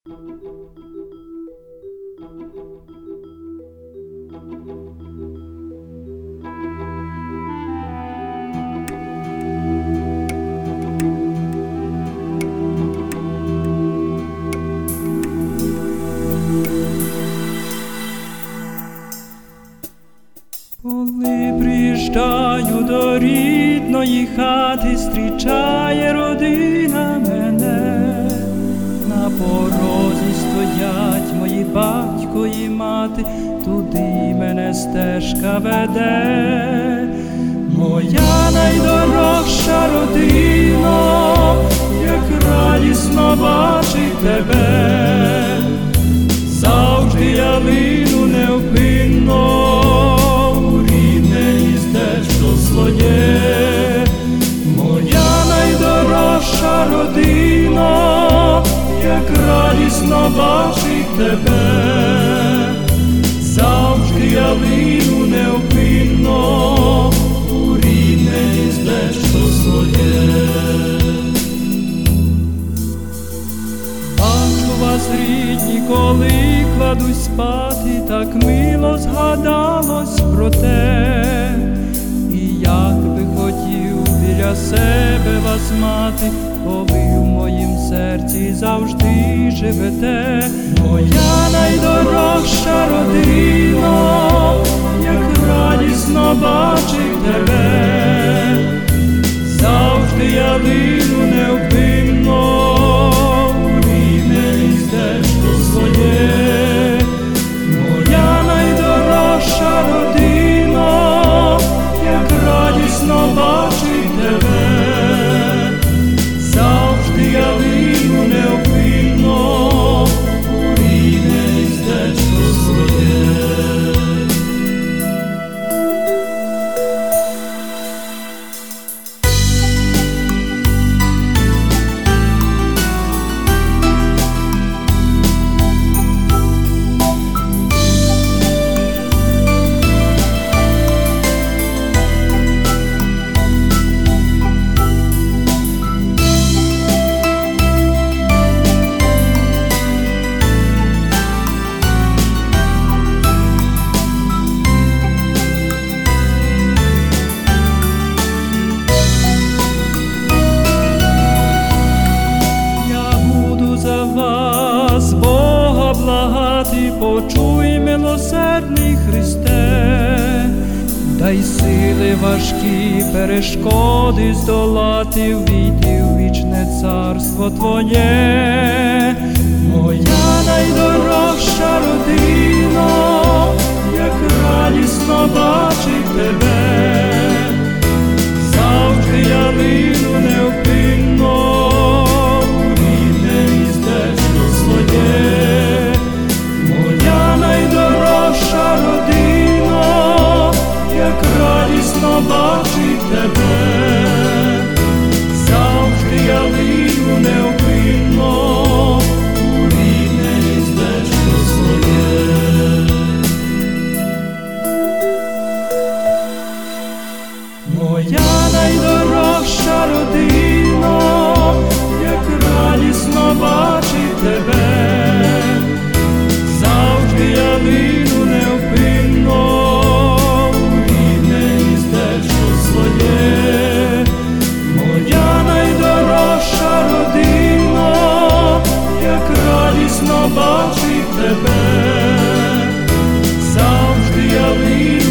Коли приїжджаю до рідної хати, зустрічає родина мене. На порозі стоять мої батько і мати, туди мене стежка веде. Моя найдорожча родина, як радісно бачить тебе, завжди я лину невпинно своє. Моя найдорожча родина, як радісно бачить тебе, завжди я лину невпинно у рідне гніздечко своє. Бачу вас, рідні, коли кладусь спати, так мило згадалось про те. Як би хотів біля себе вас мати, бо ви в моїм серці завжди живете. Моя найдорожча родина, як радісно бачить тебе, завжди я лину невпинно у рідне гніздечко своє. Моя найдорожча родина, радісно бачить тебе, завжди я лину невпинно у рідне гніздечко своє. Почуй, милосердний Христе, дай сили важкі перешкоди здолати, ввійти в вічне царство Твоє. Моя найдорожча родина, як радісно бачить тебе, завжди я лину невпинно у рідне гніздечко своє. Найдорожча родина, як радісно бачить тебе, завжди я лину невпинно у рідне гніздечко своє. Моя найдорожча родина, як радісно бачить тебе, я лину невпинно у рідне гніздечко своє. Моя найдорожча родина, як радісно бачить тебе, завжди я лину